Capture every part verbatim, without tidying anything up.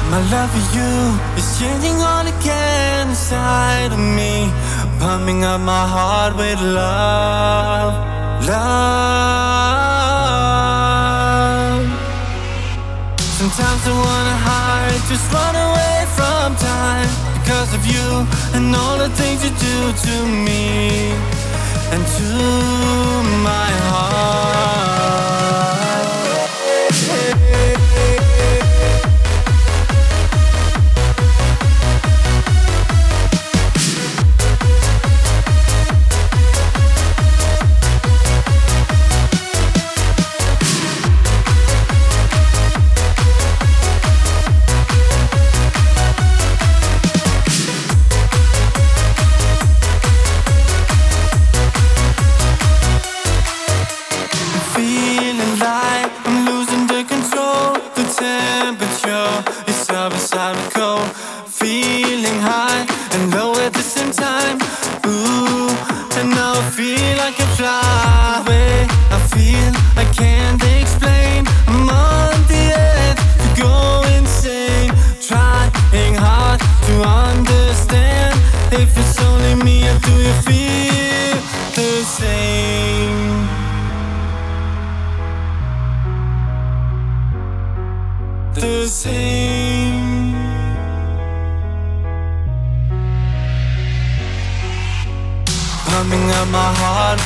My love for you is changing all again inside of me, pumping up my heart with love, love. Sometimes I wanna hide, just run away from time, because of you and all the things you do to me and to my heart. Feeling high and low at the same time. Ooh, and now I feel I can fly away. I feel I can't explain. I'm on the edge to go insane, trying hard to understand. If it's only me, or do you feel the same? The same. Pumping up my heart,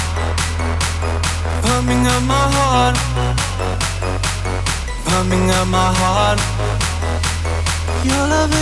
pumping up my heart, pumping up my heart. Your love